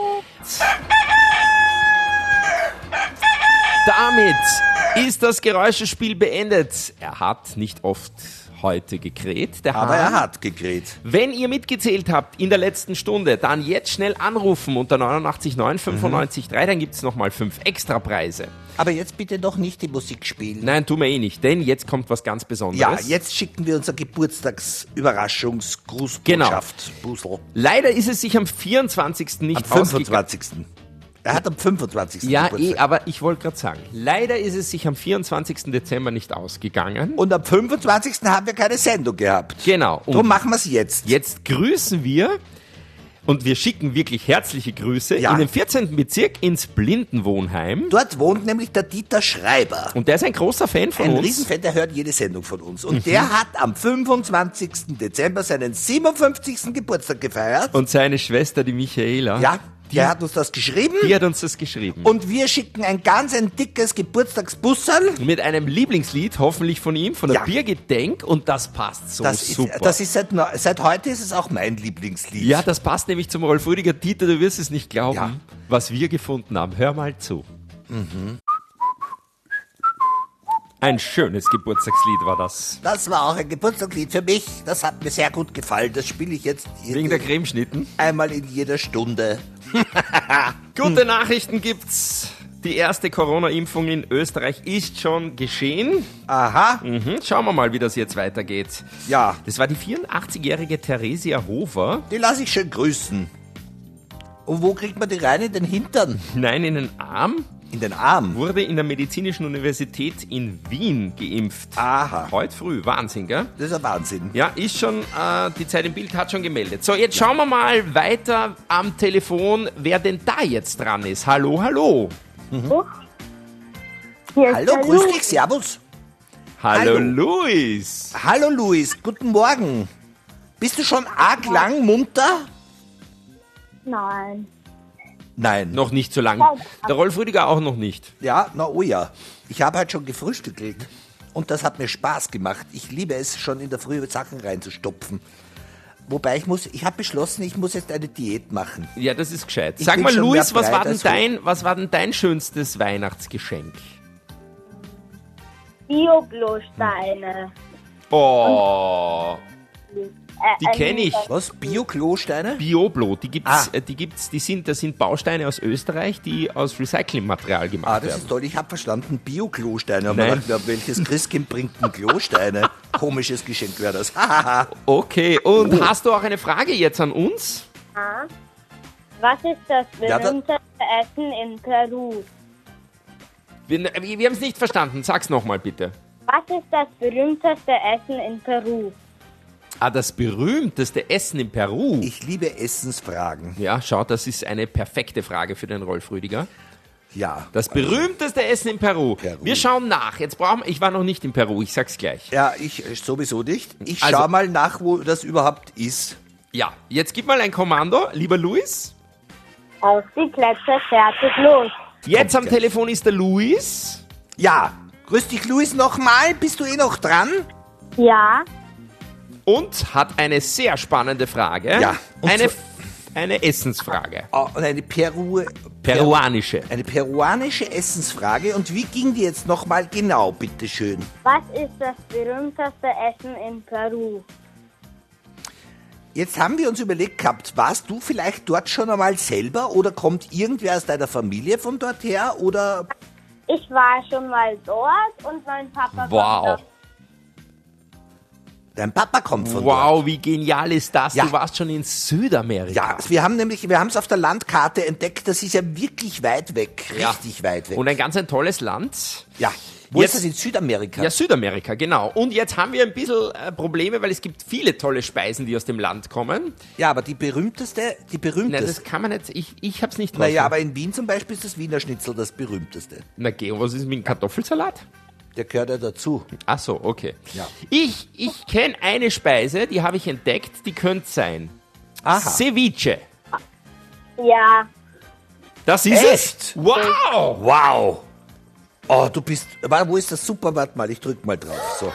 Damit ist das Geräuschespiel beendet. Er hat nicht oft heute gekräht, der Aber Hahn. er hat gekräht. Wenn ihr mitgezählt habt in der letzten Stunde, dann jetzt schnell anrufen unter neunundachtzig neun fünfundneunzig drei, dann gibt's nochmal fünf Extrapreise. Aber jetzt bitte doch nicht die Musik spielen. Nein, tun wir eh nicht, denn jetzt kommt was ganz Ja, Besonderes. jetzt schicken wir unser Geburtstagsüberraschungsgrußbotschaft. Busel. Leider ist es sich am vierundzwanzigsten nicht Am ausgegangen. fünfundzwanzigsten Er hat am fünfundzwanzigsten Ja, eh, Geburtstag. aber ich wollte gerade sagen, leider ist es sich am vierundzwanzigsten Dezember nicht ausgegangen. Und am fünfundzwanzigsten haben wir keine Sendung gehabt. Genau. Darum Und machen wir es jetzt. jetzt grüßen wir und wir schicken wirklich herzliche Grüße Ja. in den vierzehnten Bezirk ins Blindenwohnheim. Dort wohnt nämlich der Dieter Schreiber. Und der ist ein großer Fan von Ein uns. Riesenfan, der hört jede Sendung von uns. Und der hat am fünfundzwanzigsten Dezember seinen siebenundfünfzigsten Geburtstag gefeiert. Und seine Schwester, die Michaela, Ja, der hat uns das geschrieben. die hat uns das geschrieben. Und wir schicken ein ganz ein dickes Geburtstagsbusserl. Mit einem Lieblingslied, hoffentlich von ihm, von der Ja. Birgit Denk. Und das passt so Das super. ist, das ist seit, neu- seit heute ist es auch mein Lieblingslied. ja, das passt nämlich zum Rolf Rüdiger. Dieter, du wirst es nicht glauben, Ja. was wir gefunden haben. Hör mal zu. Ein schönes Geburtstagslied war das. Das war auch ein Geburtstagslied für mich. Das hat mir sehr gut gefallen. Das spiele ich jetzt Wegen der Cremeschnitten. einmal in jeder Stunde. Gute Nachrichten gibt's. Die erste Corona-Impfung in Österreich ist schon geschehen. Aha. Mhm. Schauen wir mal, wie das jetzt weitergeht. Ja, Das war die vierundachtzigjährige Theresia Hofer. die lasse ich schön grüßen. Und wo kriegt man die rein? In den Hintern? Nein, in den Arm. In den Arm? Wurde in der Medizinischen Universität in Wien geimpft. Aha. Heute früh. Wahnsinn, gell? Das ist ein Wahnsinn. Ja, ist schon, äh, die Zeit im Bild hat schon gemeldet. So, jetzt schauen wir mal weiter am Telefon, wer denn da jetzt dran ist. Hallo, hallo. Hier ist Hallo, der grüß Lu. dich, servus. Hallo, Hallo. Luis. Hallo Luis, guten Morgen. Bist du schon arg lang munter? Nein. Nein. Noch nicht so lang. Der Rolf Rüdiger auch noch nicht. Ja, na oh ja. Ich habe halt schon gefrühstückelt. Und das hat mir Spaß gemacht. Ich liebe es, schon in der Früh Sachen reinzustopfen. Wobei ich muss, ich habe beschlossen, ich muss jetzt eine Diät machen. Ja, das ist gescheit. Ich Sag bin mal, schon Luis, mehr was breit war, denn als dein, was war denn dein schönstes Weihnachtsgeschenk? Bio-Klosteine. Oh, die Äh, kenne ich. Was? Bio-Klosteine? Bioblo, die gibt's, Ah. äh, die gibt's, die sind, das sind Bausteine aus Österreich, die aus Recyclingmaterial gemacht Ah, das werden. ist toll. Ich habe verstanden, Bio-Klosteine. Aber Nein. ich gedacht, welches Christkind bringt denn Klosteine? Komisches Geschenk wäre das. Hahaha. Okay, und hast du auch eine Frage jetzt an uns? Ja. Was ist das Ja, da- berühmteste Essen in Peru? Wir, wir wir haben es nicht verstanden. Sag's nochmal bitte. Was ist das berühmteste Essen in Peru? Ah, das berühmteste Essen in Peru. Ich liebe Essensfragen. Ja, schau, das ist eine perfekte Frage für den Rolf Rüdiger. Ja. Das berühmteste Essen in Peru. Peru. Wir schauen nach. Jetzt brauchen wir, ich war noch nicht in Peru, ich sag's gleich. Ja, ich äh, sowieso nicht. Ich Also- schau mal nach, wo das überhaupt ist. Ja, jetzt gib mal ein Kommando, lieber Luis. Auf die Plätze, fertig, los. Jetzt am gleich. Telefon ist der Luis. Ja. Grüß dich, Luis, nochmal. Bist du eh noch dran? Ja. Und hat eine sehr spannende Frage. Ja, und Eine, zwar- eine Essensfrage. Oh, und eine Peru... Peruanische. Eine peruanische Essensfrage. Und wie ging die jetzt nochmal genau, bitteschön? Was ist das berühmteste Essen in Peru? Jetzt haben wir uns überlegt gehabt, warst du vielleicht dort schon einmal selber oder kommt irgendwer aus deiner Familie von dort her oder... Ich war schon mal dort und mein Papa Wow. kommt Dein Papa kommt von dort. Wow, wie genial ist das? Ja. Du warst schon in Südamerika. Ja, wir haben nämlich, wir haben es auf der Landkarte entdeckt, das ist ja wirklich weit weg, Ja. richtig weit weg. Und ein ganz ein tolles Land. ja, wo Jetzt- ist das, in Südamerika? Ja, Südamerika, genau. Und jetzt haben wir ein bisschen äh, Probleme, weil es gibt viele tolle Speisen, die aus dem Land kommen. Ja, aber die berühmteste, die Na, berühmteste. das kann man nicht, ich, ich hab's nicht Naja, raus- aber in Wien zum Beispiel ist das Wiener Schnitzel das berühmteste. Na geh, und was ist mit dem Kartoffelsalat? Der gehört ja dazu. Ach so, okay. Ja. Ich, ich kenne eine Speise, die habe ich entdeckt, die könnte sein. Aha. Ceviche. Ja. Das ist Echt? es. Wow! Wow! Oh, du bist, warte, wo ist das? Super, warte mal, ich drück mal drauf. So.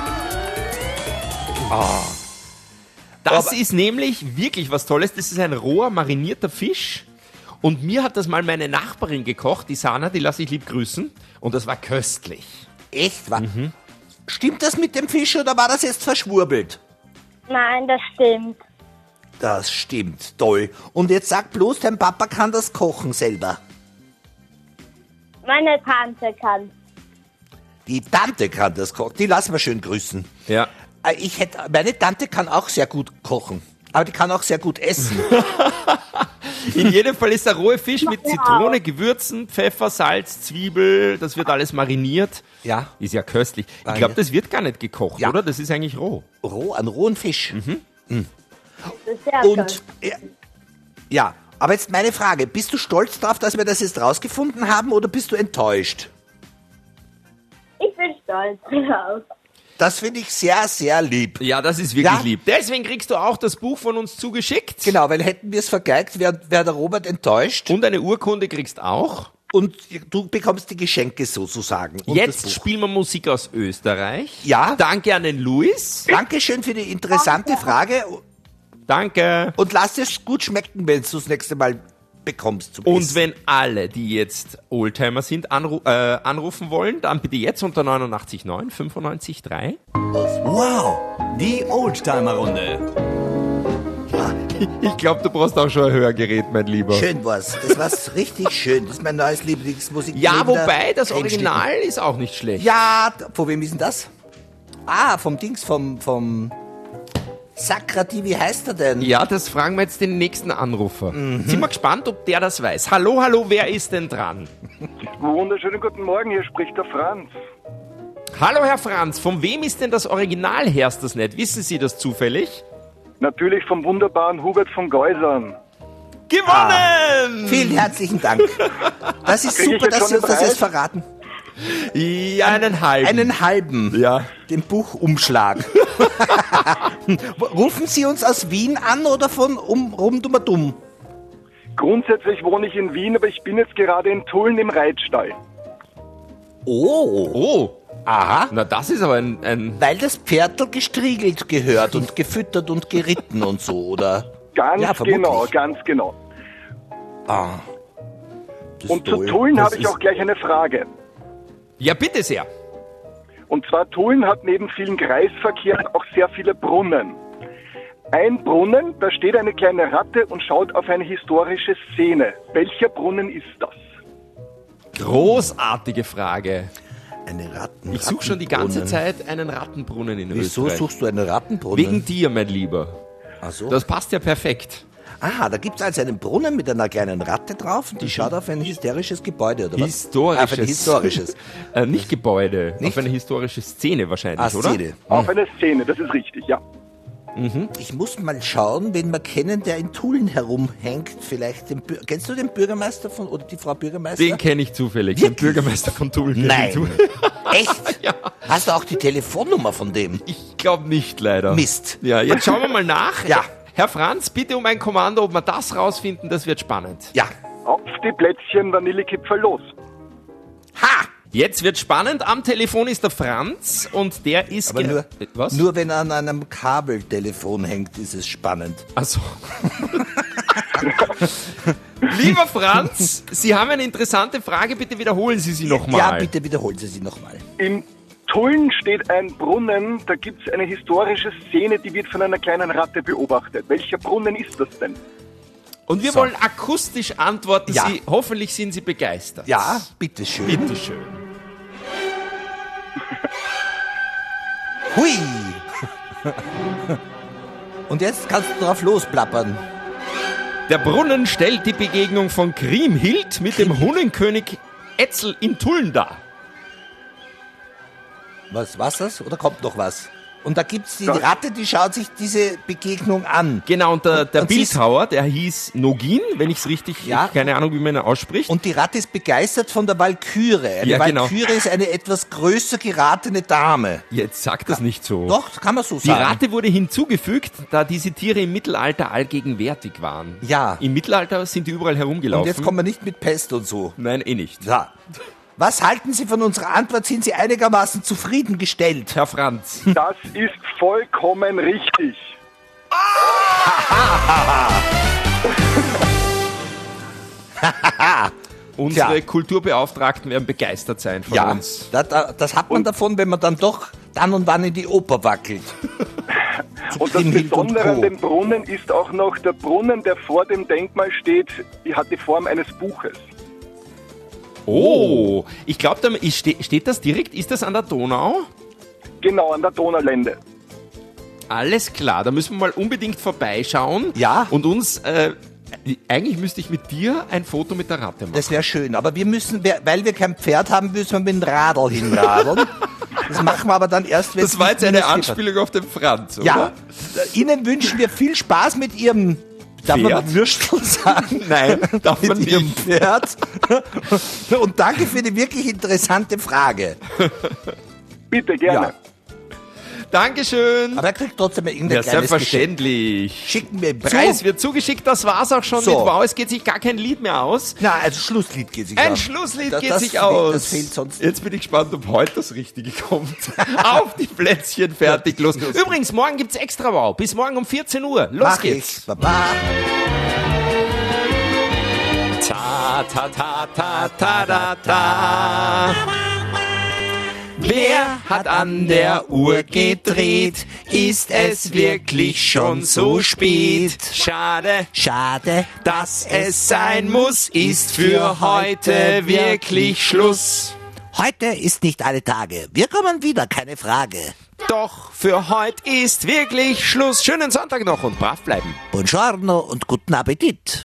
Das Aber- ist nämlich wirklich was Tolles. Das ist ein roher, marinierter Fisch. Und mir hat das mal meine Nachbarin gekocht, die Sana, die lasse ich lieb grüßen. Und das war köstlich. Echt? Wa- Stimmt das mit dem Fisch oder war das jetzt verschwurbelt? Nein, das stimmt. Das stimmt, toll. Und jetzt sag bloß, dein Papa kann das kochen selber. Meine Tante kann. Die Tante kann das kochen, die lassen wir schön grüßen. Ja. Äh, Ich hätte, meine Tante kann auch sehr gut kochen, aber die kann auch sehr gut essen. In jedem Fall ist der rohe Fisch mit Zitrone, Gewürzen, Pfeffer, Salz, Zwiebel, das wird alles mariniert. Ja. Ist ja köstlich. Ich Ah, glaube, ja. das wird gar nicht gekocht, Ja. oder? Das ist eigentlich roh. Roh, einen rohen Fisch. Das ist sehr Und, toll. äh, ja, aber jetzt meine Frage, bist du stolz drauf, dass wir das jetzt rausgefunden haben oder bist du enttäuscht? Ich bin stolz drauf. Das finde ich sehr, sehr lieb. Ja, das ist wirklich Ja. lieb. Deswegen kriegst du auch das Buch von uns zugeschickt. Genau, weil hätten wir es vergeigt, wäre wär der Robert enttäuscht Und eine Urkunde kriegst auch. und du bekommst die Geschenke sozusagen. Und das Jetzt Buch. spielen wir Musik aus Österreich. Ja. Danke an den Luis. Dankeschön für die interessante Frage Danke. und lass es gut schmecken, wenn du es das nächste Mal bekommst zum Und Essen. wenn alle, die jetzt Oldtimer sind, anru äh, anrufen wollen, dann bitte jetzt unter neunundachtzig neun fünfundneunzig drei. Wow, die Oldtimer-Runde. Ich glaube, du brauchst auch schon ein Hörgerät, mein Lieber. Schön war's. Das war's richtig schön. Das ist mein neues Lieblingsmusik. Ja, wobei, das Original ist auch nicht schlecht. Ja, von wem ist denn das? Ah, vom Dings, vom, vom Sakrati, wie heißt er denn? Ja, das fragen wir jetzt den nächsten Anrufer. Mhm. Sind wir gespannt, ob der das weiß. Hallo, hallo, wer ist denn dran? Wunderschönen guten Morgen, hier spricht der Franz. Hallo, Herr Franz, von wem ist denn das Original, herrscht das nicht? Wissen Sie das zufällig? Natürlich vom wunderbaren Hubert von Geusern. Gewonnen! Ah, vielen herzlichen Dank. Das ist super, dass Sie uns das jetzt verraten. Ja, einen halben. Einen halben. Ja. Den Buchumschlag. Rufen Sie uns aus Wien an oder von um, Rumdummerdumm? Grundsätzlich wohne ich in Wien, aber ich bin jetzt gerade in Tulln im Reitstall. Oh. Oh. Aha. Na, das ist aber ein... ein Weil das Pferdl gestriegelt gehört und gefüttert und geritten und so, oder? Ganz ja, genau, ganz genau. Ah. Und zu Tulln habe ich auch gleich eine Frage. Ja, bitte sehr. Und zwar, Tulln hat neben vielen Kreisverkehren auch sehr viele Brunnen. Ein Brunnen, da steht eine kleine Ratte und schaut auf eine historische Szene. Welcher Brunnen ist das? Großartige Frage. Eine Ratten. Ich suche schon die ganze Zeit einen Rattenbrunnen in Wieso Österreich. Wieso suchst du einen Rattenbrunnen? Wegen dir, mein Lieber. Ach so. Das passt ja perfekt. Aha, da gibt's also einen Brunnen mit einer kleinen Ratte drauf und die schaut auf ein hysterisches Gebäude, oder was? Historisches. Auf ein historisches. äh, nicht Gebäude, nicht? auf eine historische Szene wahrscheinlich, ah, oder? Szene. Auf eine Szene, das ist richtig, ja. Mhm. Ich muss mal schauen, wen wir kennen, der in Tulln herumhängt. Vielleicht den Bür- Kennst du den Bürgermeister von oder die Frau Bürgermeister? Den kenne ich zufällig. Wirklich? Den Bürgermeister von Tulln. kenn Nein. ich zu- Echt? Ja. Hast du auch die Telefonnummer von dem? Ich glaube nicht, leider. Mist. Ja, jetzt schauen wir mal nach. Ja. Herr Franz, bitte um ein Kommando, ob wir das rausfinden, das wird spannend. Ja. Auf die Plätzchen Vanillekipferl los. Ha! Jetzt wird spannend. Am Telefon ist der Franz und der ist... Aber ge- nur, Was? nur wenn er an einem Kabeltelefon hängt, ist es spannend. Also. Lieber Franz, Sie haben eine interessante Frage, bitte wiederholen Sie sie nochmal. Ja, bitte wiederholen Sie sie nochmal. In Tulln steht ein Brunnen, da gibt es eine historische Szene, die wird von einer kleinen Ratte beobachtet. Welcher Brunnen ist das denn? Und wir So. wollen akustisch antworten. Ja. Sie, hoffentlich sind Sie begeistert. Ja, bitteschön. Bitteschön. Hui! Und jetzt kannst du drauf losplappern. Der Brunnen stellt die Begegnung von Kriemhild mit dem Hunnenkönig Etzel in Tulln dar. Was, was das? Oder kommt noch was? Und da gibt's die Das- Ratte, die schaut sich diese Begegnung an. Genau, und der, der und sie ist- Bildhauer, der hieß Nogin, wenn ich es richtig, Ja. keine Ahnung, wie man ihn ausspricht. Und die Ratte ist begeistert von der Walküre. Eine Ja, genau. Walküre ist eine etwas größer geratene Dame. Jetzt sagt das nicht so. Doch, kann man so Die sagen. Ratte wurde hinzugefügt, da diese Tiere im Mittelalter allgegenwärtig waren. Ja. Im Mittelalter sind die überall herumgelaufen. Und jetzt kommen wir nicht mit Pest und so. Nein, eh nicht. Ja. Was halten Sie von unserer Antwort? Sind Sie einigermaßen zufriedengestellt? Herr Franz. Das ist vollkommen richtig. Unsere Tja. Kulturbeauftragten werden begeistert sein von Ja, uns. da, da, das hat man davon, wenn man dann doch dann und wann in die Oper wackelt. Zu Und das Kriemhild und Besondere an Co. dem Brunnen ist auch noch, der Brunnen, der vor dem Denkmal steht, die hat die Form eines Buches. Oh, ich glaube, steht das direkt, ist das an der Donau? Genau, an der Donaulände. Alles klar, da müssen wir mal unbedingt vorbeischauen. Ja. Und uns, äh, eigentlich müsste ich mit dir ein Foto mit der Ratte machen. Das wäre schön, aber wir müssen, weil wir kein Pferd haben, müssen wir mit dem Radl hinradeln. Das machen wir aber dann erst, wenn Das war jetzt eine Anspielung auf den Franz, oder? Ja, Ihnen wünschen wir viel Spaß mit Ihrem, darf man Pferd? mal Würstel sagen? Nein, darf man mit Ihrem nicht. Pferd. Und danke für die wirklich interessante Frage. Bitte, gerne. Ja. Dankeschön. Aber er kriegt trotzdem irgendein Ja, kleines Geschenk. selbstverständlich. Schicken wir ihm Preis zu. wird zugeschickt, das war's auch schon So. mit Wow. Es geht sich gar kein Lied mehr aus. Na, also Schlusslied geht sich Ein aus. Schlusslied Das- geht das sich fehlt- aus. das fehlt sonst. Jetzt bin ich gespannt, ob heute das Richtige kommt. Auf die Plätzchen, fertig, los. Übrigens, morgen gibt's extra Wow. Bis morgen um vierzehn Uhr. Los Mach geht's. ich. Baba. Ta, ta, ta, ta, ta, ta, ta. Wer hat an der Uhr gedreht? Ist es wirklich schon so spät? Schade, Schade, dass es sein muss, ist für heute wirklich Schluss. heute ist nicht alle Tage. Wir kommen wieder, keine Frage. Doch für heute ist wirklich Schluss. Schönen Sonntag noch und brav bleiben. Buongiorno und guten Appetit.